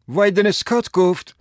وایدن اسکات گفت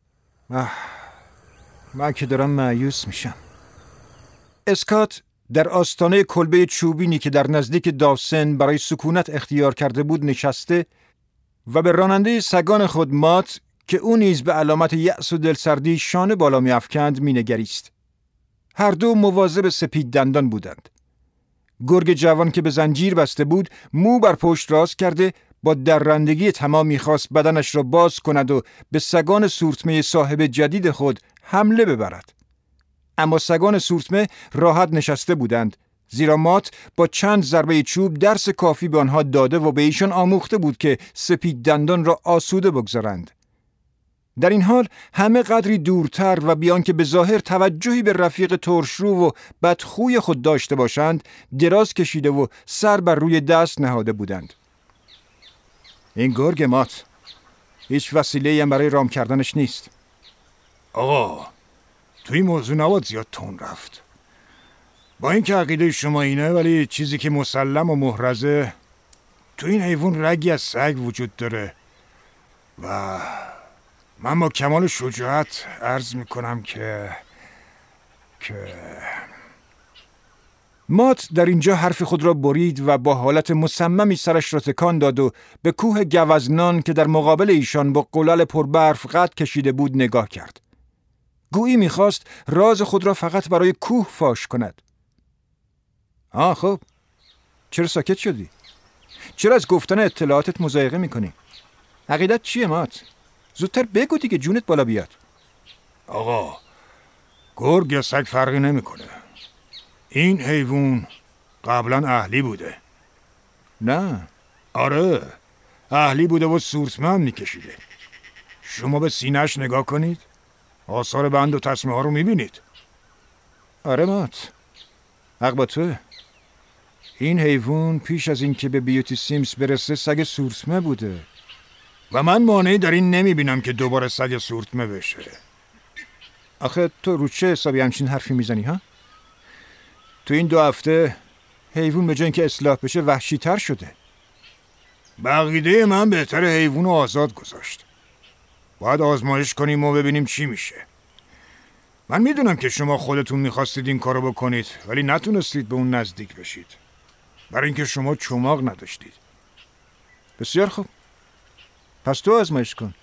من که دارم مایوس میشم. اسکات در آستانه کلبه چوبینی که در نزدیک داوسن برای سکونت اختیار کرده بود نشسته و به راننده سگان خود مات که او نیز به علامت یأس و دلسردی شانه بالا می‌افکند مینگریست. هر دو مواظب سپید دندان بودند. گرگ جوان که به زنجیر بسته بود مو بر پشت راست کرده با درندگی تمام می‌خواست بدنش را باز کند و به سگان سورتمه صاحب جدید خود حمله ببرد. اما سگان سورتمه راحت نشسته بودند، زیرا مات با چند ضربه چوب درس کافی به آنها داده و به ایشان آموخته بود که سپید دندان را آسوده بگذارند. در این حال همه قدری دورتر و بیان که به ظاهر توجهی به رفیق ترشرو و بدخوی خود داشته باشند دراز کشیده و سر بر روی دست نهاده بودند. این گرگ مات هیچ وسیله‌ای هم برای رام کردنش نیست. آقا توی موضوع نباید زیاد تون رفت. با اینکه عقیده شما اینه، ولی چیزی که مسلم و محرزه تو این حیوان رگی از سگ وجود داره و من با کمال شجاعت عرض میکنم که مات در اینجا حرف خود را برید و با حالت مصممی سرش را تکان داد و به کوه گوزنان که در مقابل ایشان با قلل پربرف قد کشیده بود نگاه کرد. گویی میخواست راز خود را فقط برای کوه فاش کند. خب چرا ساکت شدی؟ چرا از گفتن اطلاعاتت مضایقه میکنی؟ عقیدت چیه مات؟ زودتر بگو دیگه جونت بالا بیاد. آقا گرگ یا سگ فرقی نمیکنه. این حیوان قبلا اهلی بوده. نه. آره اهلی بوده و سورتمه هم میکشیده. شما به سینه‌اش نگاه کنید، آثار بند و تسمه ها رو میبینید. آره مات، حق با توه. این حیوان پیش از این که به بیوتی سیمز برسه سگ سورتمه بوده و من مانعی در این نمیبینم که دوباره سگ سورتمه بشه. آخه تو رو چه حسابی همچین حرفی میزنی ها؟ تو این 2 هفته حیوان به جای اینکه اصلاح بشه وحشی تر شده. بقیده من بهتر حیوان رو آزاد گذاشت. باید آزمایش کنیم و ببینیم چی میشه. من میدونم که شما خودتون میخواستید این کارو بکنید ولی نتونستید به اون نزدیک بشید، برای اینکه شما چماق نداشتید. بسیار خوب، پس تو آزمایش کن.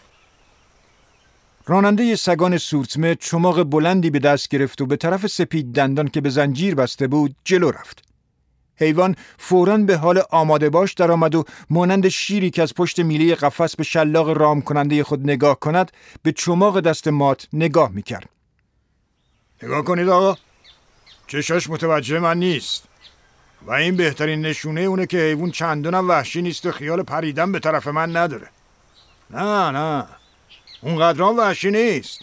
راننده سگان سورتمه چماق بلندی به دست گرفت و به طرف سپید دندان که به زنجیر بسته بود جلو رفت. حیوان فوراً به حال آماده باش در آمد و مانند شیری که از پشت میله قفس به شلاق رام کننده خود نگاه کند به چماق دست مات نگاه میکرد. نگاه کنید آقا، چشاش متوجه من نیست و این بهترین نشونه اونه که حیوان چندانم وحشی نیست و خیال پریدن به طرف من نداره. نه اونقدرام وحشی نیست.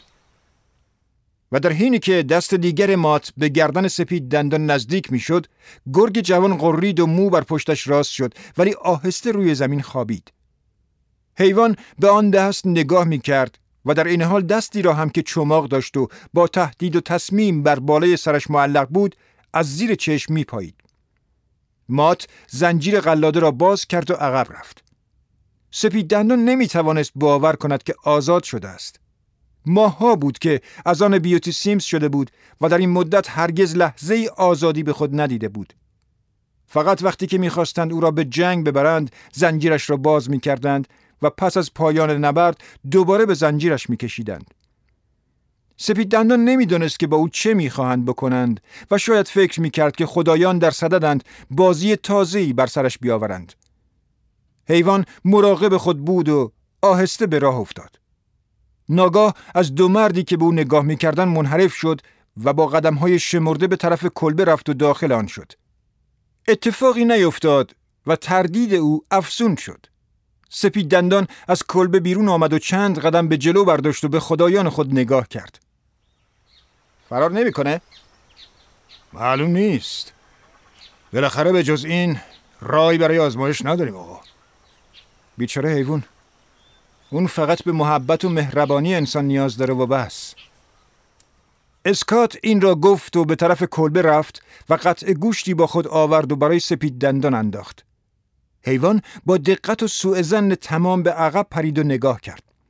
و در حینی که دست دیگر مات به گردن سپید دندان نزدیک میشد، گرگ جوان قرید و مو بر پشتش راست شد ولی آهسته روی زمین خوابید. حیوان به آن دست نگاه میکرد و در این حال دستی را هم که چماق داشت و با تهدید و تصمیم بر بالای سرش معلق بود از زیر چشم میپایید. مات زنجیر قلاده را باز کرد و عقب رفت. سپید دندان نمیتوانست باور کند که آزاد شده است. ماه‌ها بود که از آن بیوتی سیمز شده بود و در این مدت هرگز لحظه‌ای آزادی به خود ندیده بود. فقط وقتی که می‌خواستند او را به جنگ ببرند زنجیرش را باز می‌کردند و پس از پایان نبرد دوباره به زنجیرش می‌کشیدند. سپید دندان نمی‌دانست که با او چه می‌خواهند بکنند و شاید فکر می‌کرد که خدایان در صددند بازی تازه‌ای بر سرش بیاورند. حیوان مراقب خود بود و آهسته به راه افتاد. ناگاه از 2 مردی که به او نگاه می‌کردند منحرف شد و با قدم‌های شمرده به طرف کلبه رفت و داخل آن شد. اتفاقی نیفتاد و تردید او افزون شد. سپید دندان از کلبه بیرون آمد و چند قدم به جلو برداشت و به خدایان خود نگاه کرد. فرار نمی‌کنه؟ معلوم نیست. بالاخره به جز این راهی برای آزمایش نداریم آقا. بیچاره حیوان. اون فقط به محبت و مهربانی انسان نیاز داره و بس. اسکات این را گفت و به طرف کلبه رفت و قطع گوشتی با خود آورد و برای سپید دندان انداخت. حیوان با دقت و سوء ظن تمام به عقب پرید و نگاه کرد.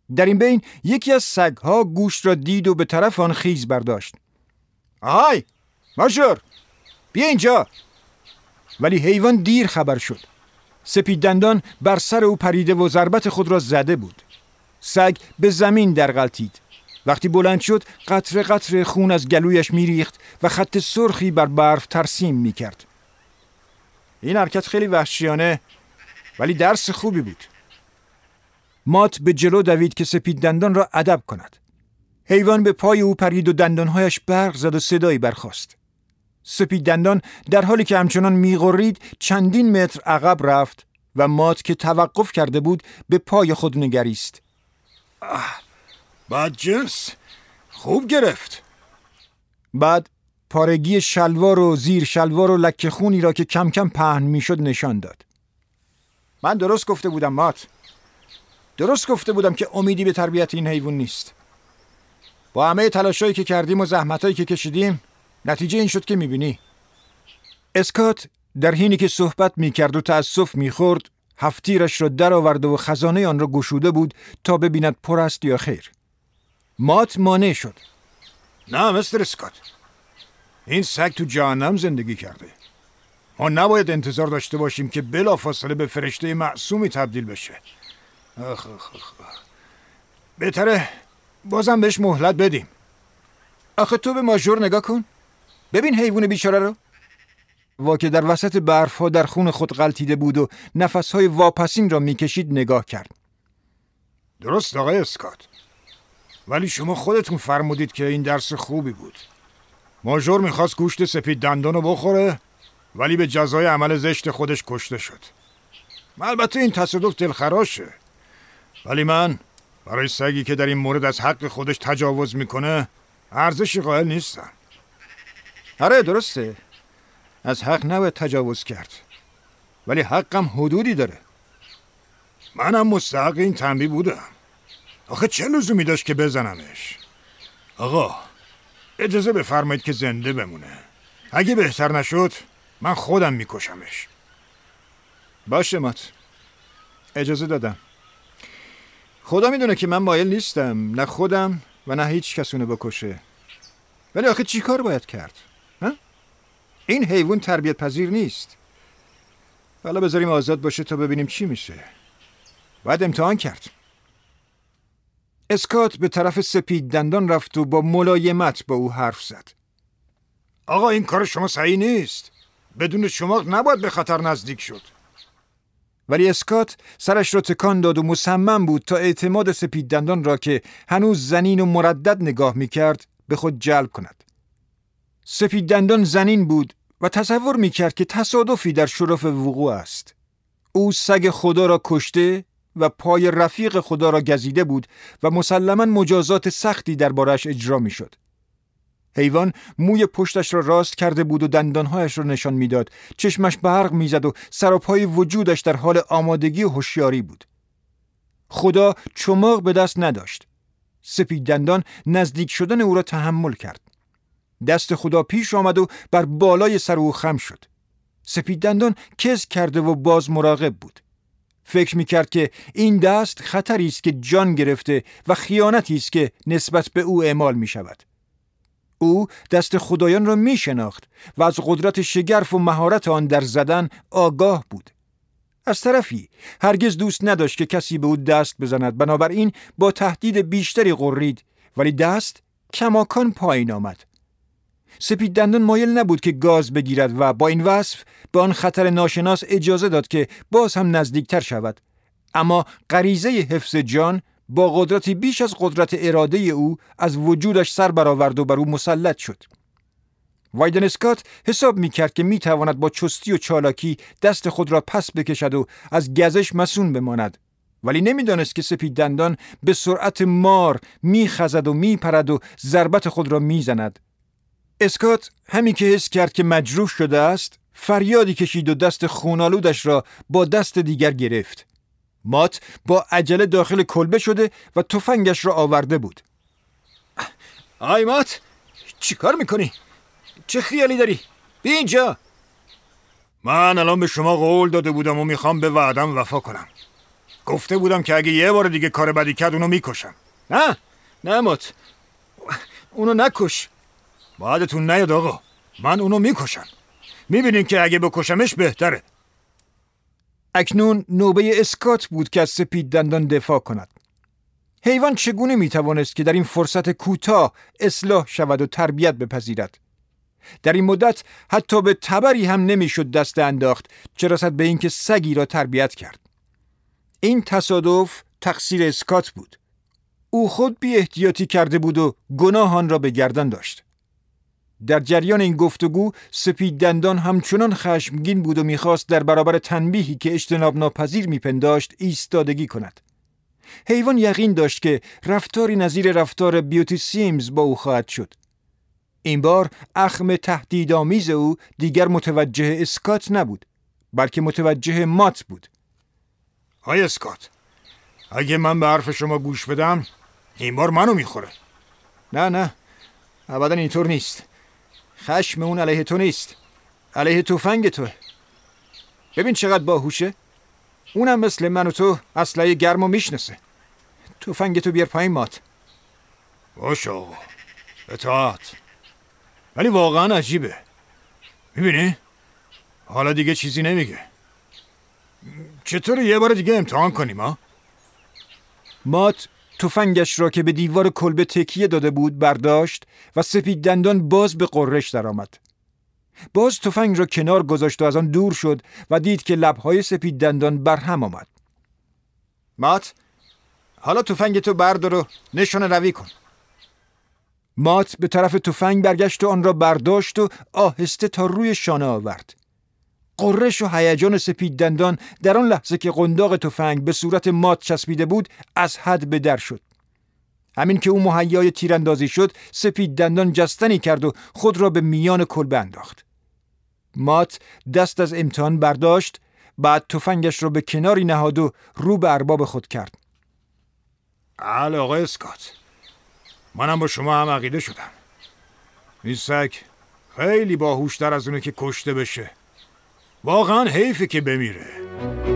در این بین یکی از سگ‌ها گوشت را دید و به طرف آن خیز برداشت. آهای ماژور، بیا اینجا. ولی حیوان دیر خبر شد. سپید دندان بر سر او پریده و ضربت خود را زده بود. سگ به زمین در غلتید. وقتی بلند شد قطره قطره خون از گلویش میریخت و خط سرخی بر برف ترسیم میکرد. این حرکت خیلی وحشیانه ولی درس خوبی بود. مات به جلو دوید که سپید دندان را ادب کند. حیوان به پای او پرید و دندانهایش برق زد و صدایی برخاست. سپید دندان در حالی که همچنان میغرید چندین متر عقب رفت و مات که توقف کرده بود به پای خود نگریست. بدجنس، خوب گرفت. بعد پارگی شلوار و زیر شلوار و لکه خونی را که کم کم پهن میشد نشان داد. من درست گفته بودم مات. درست گفته بودم که امیدی به تربیت این حیوان نیست. با همه تلاشایی که کردیم و زحمتایی که کشیدیم نتیجه این شد که میبینی. اسکات در حینی که صحبت میکرد و تأسف میخورد هفتیرش را در آورده و خزانه آن را گشوده بود تا ببیند پر است یا خیر. مات مانع شد. نه مستر اسکات، این سگ تو جهنم زندگی کرده. ما نباید انتظار داشته باشیم که بلافاصله به فرشته معصومی تبدیل بشه. بهتره بازم بهش مهلت بدیم. آخه تو به ماژور نگاه کن. ببین حیوان بیچاره رو. واکه در وسط برف‌ها در خون خود غلتیده بود و نفس‌های واپسین را می‌کشید نگاه کرد. درست آقای اسکات، ولی شما خودتون فرمودید که این درس خوبی بود. ماژور میخواست گوشت سپید دندان رو بخوره ولی به جزای عمل زشت خودش کشته شد. البته این تصادف دلخراشه، ولی من برای سگی که در این مورد از حق خودش تجاوز میکنه ارزشی قائل نیستم. آره درسته، از حق نباید تجاوز کرد، ولی حقم حدودی داره. منم مستحق این تنبیه بودم. آخه چه لزومی داشت که بزنمش؟ آقا اجازه بفرمایید که زنده بمونه. اگه بهتر نشد من خودم میکشمش. باشه مات، اجازه دادم. خدا میدونه که من مایل نیستم نه خودم و نه هیچ کسونه بکشه، ولی آخه چی کار باید کرد؟ این حیوان تربیت پذیر نیست. حالا بذاریم آزاد باشه تا ببینیم چی میشه. باید امتحان کرد. اسکات به طرف سپید دندان رفت و با ملایمت با او حرف زد. آقا این کار شما صحیح نیست. بدون شما نباید به خطر نزدیک شد. ولی اسکات سرش را تکان داد و مصمم بود تا اعتماد سپید دندان را که هنوز زنین و مردد نگاه میکرد به خود جلب کند. سپید دندان زنین بود و تصور میکرد که تصادفی در شرف وقوع است. او سگ خدا را کشته و پای رفیق خدا را گزیده بود و مسلماً مجازات سختی دربارش اجرا میشد. حیوان موی پشتش را راست کرده بود و دندانهایش را نشان میداد. چشمش برق میزد و سر و پای وجودش در حال آمادگی و هوشیاری بود. خدا چماق به دست نداشت. سپید دندان نزدیک شدن او را تحمل کرد. دست خدا پیش آمد و بر بالای سر او خم شد. سپید دندان کز کرده و باز مراقب بود. فکر میکرد که این دست خطری است که جان گرفته و خیانتی است که نسبت به او اعمال میشود. او دست خدایان را میشناخت و از قدرت شگرف و مهارت آن در زدن آگاه بود. از طرفی هرگز دوست نداشت که کسی به او دست بزند، بنابراین با تهدید بیشتری غرید، ولی دست کماکان پایین آمد. سپید دندان مایل نبود که گاز بگیرد و با این وصف به آن خطر ناشناس اجازه داد که باز هم نزدیکتر شود، اما غریزه حفظ جان با قدرتی بیش از قدرت اراده او از وجودش سر برآورد و بر او مسلط شد. وایدن اسکات حساب می‌کرد که می‌تواند با چستی و چالاکی دست خود را پس بکشد و از گزش مصون بماند، ولی نمی‌دانست که سپید دندان به سرعت مار می‌خزد و می‌پرد و ضربت خود را می‌زند. اسکات همین که حس کرد که مجروح شده است، فریادی کشید و دست خونالودش را با دست دیگر گرفت. مات با عجله داخل کلبه شده و تفنگش را آورده بود. آی مات، چی کار میکنی؟ چه خیالی داری؟ بی اینجا. من الان به شما قول داده بودم و میخوام به وعدم وفا کنم. گفته بودم که اگه یه بار دیگه کار بدی کرد اونو میکشم. نه مات، اونو نکش. بعدتون نیاد آقا، من اونو میکشم. میبینین که اگه بکشمش بهتره. اکنون نوبه اسکات بود که از سپید دندان دفاع کند. حیوان چگونه میتوانست که در این فرصت کوتاه اصلاح شود و تربیت بپذیرد؟ در این مدت حتی به تبری هم نمیشد دست انداخت، چه رسد به اینکه سگی را تربیت کرد. این تصادف تقصیر اسکات بود. او خود بی احتیاطی کرده بود و گناه آن را به گردن داشت. در جریان این گفتگو سپید دندان همچنان خشمگین بود و میخواست در برابر تنبیهی که اجتناب ناپذیر میپنداشت ایستادگی کند. حیوان یقین داشت که رفتاری نظیر رفتار بیوتی سیمز با او خواهد شد. این بار اخم تهدیدآمیز او دیگر متوجه اسکات نبود، بلکه متوجه مات بود. های اسکات، اگه من به حرف شما گوش بدم این بار منو میخوره. نه ابدا اینطور نیست. خشم اون علیه تو نیست، علیه تفنگ توه. ببین چقدر باهوشه. اونم مثل من و تو اسلحه گرمو میشناسه. تفنگ تو بیار پایین مات. باشه آقا، اطاعت. ولی واقعا عجیبه. میبینی؟ حالا دیگه چیزی نمیگه. چطور یه بار دیگه امتحان کنیم ها؟ مات تفنگش را که به دیوار کلبه تکیه داده بود برداشت و سپید دندان باز به غرش درآمد. باز تفنگ را کنار گذاشت و از آن دور شد و دید که لبهای سپید دندان برهم آمد. مات، حالا تفنگ تو بردار و نشانه روی کن. مات به طرف تفنگ برگشت و آن را برداشت و آهسته تا روی شانه آورد. غرش و هیجان سپید دندان در آن لحظه که قنداق تفنگ به صورت مات چسبیده بود از حد به در شد. همین که او مهیای تیراندازی شد، سپید دندان جستنی کرد و خود را به میان کلبه انداخت. مات دست از امتحان برداشت، بعد تفنگش را به کناری نهاد و رو به ارباب خود کرد. آقای اسکات، منم با شما هم عقیده شدم. این سگ خیلی باهوشتر از اونه که کشته بشه. واقعا حیفه که بمیره.